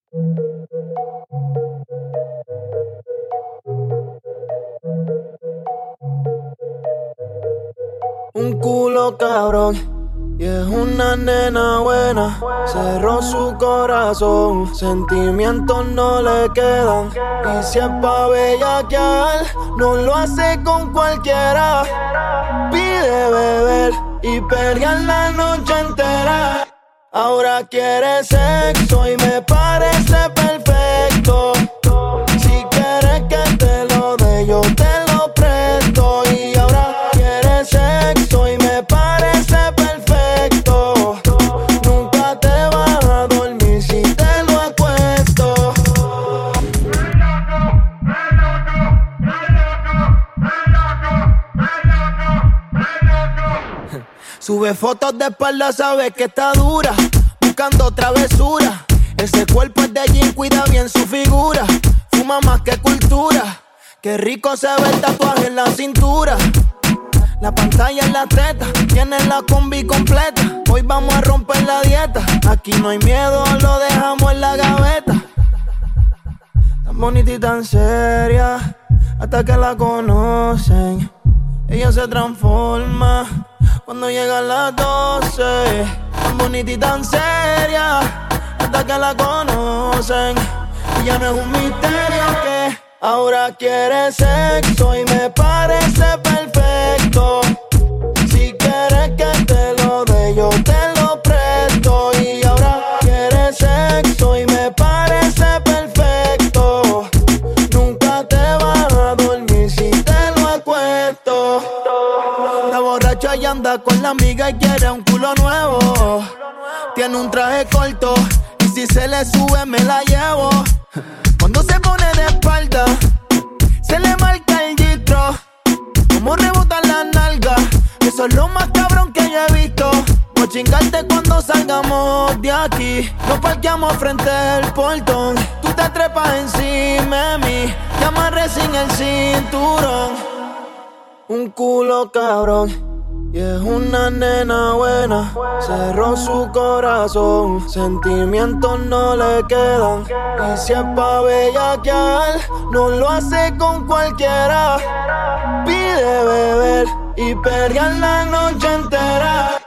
Un culo cabrón y es una nena buena. Cerró su corazón, sentimientos no le quedan. Y si es pa' bellaquear, no lo hace con cualquiera. Pide beber y pelear la noche entera. Ahora quiere sexo y me parece perfecto. Si quieres que te lo dé, yo te lo presto. Y ahora quiere sexo y me parece perfecto. Nunca te vas a dormir si te lo acuesto. Sube fotos de espalda, sabes que está dura, buscando travesura. Ese cuerpo es de jean, cuida bien su figura. Fuma más que cultura. Qué rico se ve el tatuaje en la cintura. La pantalla en la teta, tiene la combi completa. Hoy vamos a romper la dieta. Aquí no hay miedo, lo dejamos en la gaveta. Tan bonita y tan seria, hasta que la conocen. Ella se transforma cuando llegan las 12. Tan bonita y tan seria, hasta que la conocen. Y ya no es un misterio que ahora quiere sexo y me parece perfecto. Si quieres que te lo dé, yo te lo presto. Y ahora quiere sexo y me parece perfecto. Nunca te vas a dormir si te lo acuesto. La borracha y anda con la amiga y quiere un culo nuevo. Tiene un traje corto y si se le sube me la llevo. Cuando se pone de espalda, se le marca el gistro. Como rebotan las nalgas, eso es lo más cabrón que yo he visto. Voy a chingarte cuando salgamos de aquí. Nos parqueamos frente al portón. Tú te trepas encima de mí, te amarré sin el cinturón. Un culo cabrón y es una nena buena. Cerró su corazón, sentimientos no le quedan. Y si es pa' bellaquear, no lo hace con cualquiera. Pide beber y pelear la noche entera.